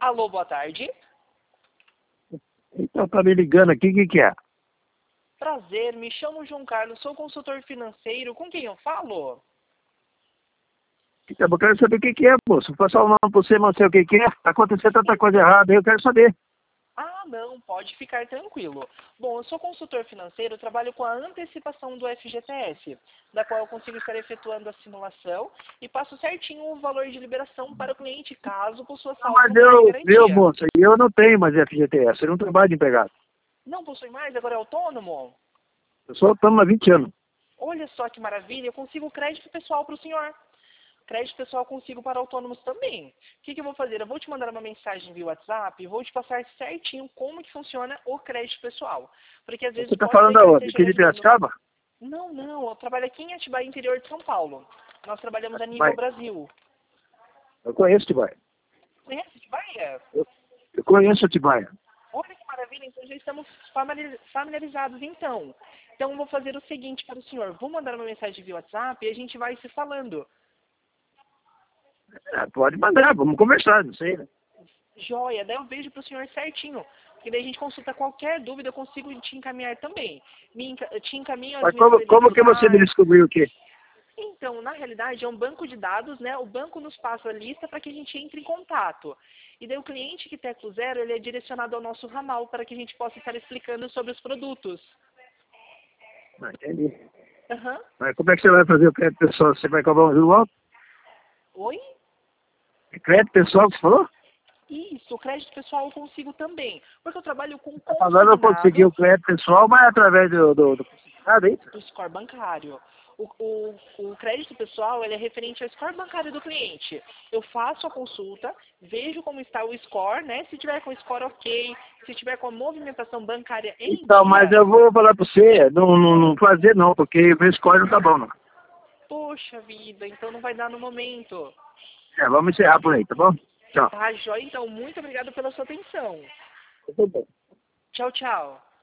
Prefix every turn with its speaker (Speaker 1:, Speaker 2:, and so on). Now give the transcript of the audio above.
Speaker 1: Alô, boa tarde.
Speaker 2: Então tá me ligando aqui, o que é?
Speaker 1: Prazer, me chamo João Carlos, sou consultor financeiro. Com quem eu falo?
Speaker 2: Então, eu quero saber o que é, moço. Vou passar o nome pra você, mas não sei o que é. Tá acontecendo tanta coisa errada aí, eu quero saber.
Speaker 1: Ah, não, pode ficar tranquilo. Bom, eu sou consultor financeiro, trabalho com a antecipação do FGTS, da qual eu consigo estar efetuando a simulação e passo certinho o valor de liberação para o cliente, caso possua
Speaker 2: Não,
Speaker 1: saldo
Speaker 2: mas
Speaker 1: no Plano de
Speaker 2: eu,
Speaker 1: Garantia.
Speaker 2: moço, eu não tenho mais FGTS, eu não trabalho de empregado.
Speaker 1: Não possui mais, agora é autônomo?
Speaker 2: Eu só estamos há 20 anos.
Speaker 1: Olha só que maravilha, eu consigo crédito pessoal para o senhor. Crédito pessoal consigo para autônomos também. O que eu vou fazer? Eu vou te mandar uma mensagem via WhatsApp e vou te passar certinho como que funciona o crédito pessoal. Porque às vezes
Speaker 2: Você tá
Speaker 1: pode ser
Speaker 2: falando
Speaker 1: que eu
Speaker 2: aonde?
Speaker 1: esteja
Speaker 2: Aqui
Speaker 1: lhe
Speaker 2: de
Speaker 1: ajudando.
Speaker 2: Piracicaba?
Speaker 1: Não, eu trabalho aqui em Atibaia, interior de São Paulo. Nós trabalhamos a nível
Speaker 2: Atibaia.
Speaker 1: Brasil.
Speaker 2: Eu conheço Atibaia.
Speaker 1: Conhece Atibaia?
Speaker 2: Eu conheço Atibaia.
Speaker 1: Olha que maravilha, então já estamos familiarizados então. Então eu vou fazer o seguinte para o senhor. Vou mandar uma mensagem via WhatsApp e a gente vai se falando.
Speaker 2: Pode mandar, vamos conversar, não sei, né?
Speaker 1: Joia, daí eu vejo para o senhor certinho. Porque daí a gente consulta qualquer dúvida, eu consigo te encaminhar também. Te encaminho as
Speaker 2: Mas
Speaker 1: minhas
Speaker 2: como que você me
Speaker 1: credenciais.
Speaker 2: descobriu o quê?
Speaker 1: Então, na realidade, é um banco de dados, né? O banco nos passa a lista para que a gente entre em contato. E daí o cliente que Teco Zero, ele é direcionado ao nosso ramal para que a gente possa estar explicando sobre os produtos.
Speaker 2: Não, entendi.
Speaker 1: Aham.
Speaker 2: Mas como é que você vai fazer o crédito pessoal? Você vai cobrar um juro alto?
Speaker 1: Oi?
Speaker 2: Crédito pessoal que você falou?
Speaker 1: Isso, o crédito pessoal eu consigo também. Porque eu trabalho com
Speaker 2: Agora eu consegui
Speaker 1: consignado
Speaker 2: o crédito pessoal, mas através do consignado, é isso?
Speaker 1: do score bancário. O crédito pessoal ele é referente ao score bancário do cliente. Eu faço a consulta, vejo como está o score, né? Se tiver com o score ok, se tiver com a movimentação bancária em
Speaker 2: Então, mas
Speaker 1: dia,
Speaker 2: eu vou falar pra você, não fazer não, porque meu score não tá bom, não.
Speaker 1: poxa vida, então não vai dar no momento.
Speaker 2: Vamos encerrar por aí, tá bom? Tchau.
Speaker 1: Tá, joia? Então, muito obrigado pela sua atenção.
Speaker 2: Tudo bem.
Speaker 1: Tchau, tchau.